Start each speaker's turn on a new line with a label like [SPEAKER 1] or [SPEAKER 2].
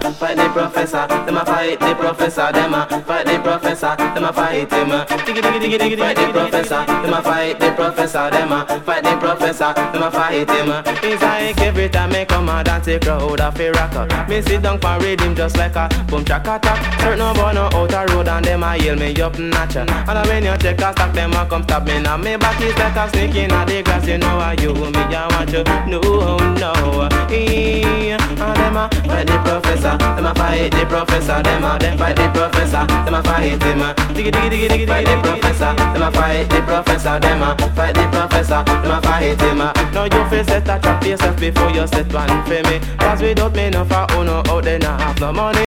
[SPEAKER 1] fight the professor. Them a fight the professor. Them a fight the professor. Them a fight him. Diggy diggy diggy diggy. Fight the professor. Them a fight the professor. Them a fight the professor. Them a fight him. It's like every time me come out and take crowd off a rocker. Me sit down for rhythm just like a boom track attack. Certain no boy no out a road and them a yell me up notcha. And when you check a stack, them a come stop me now. Me back is like a snake in the grass. You know how you me I want you. No no. And them a fight the professor. Them a fight the professor. Them fight the professor. Them a fight him. Diggy diggy diggy diggy. Fight the professor. Them a fight the professor. Them a fight the professor. Them a fight him. Now you face set a trap yourself before you set one for me. Cause without me no for uno out there not have no money.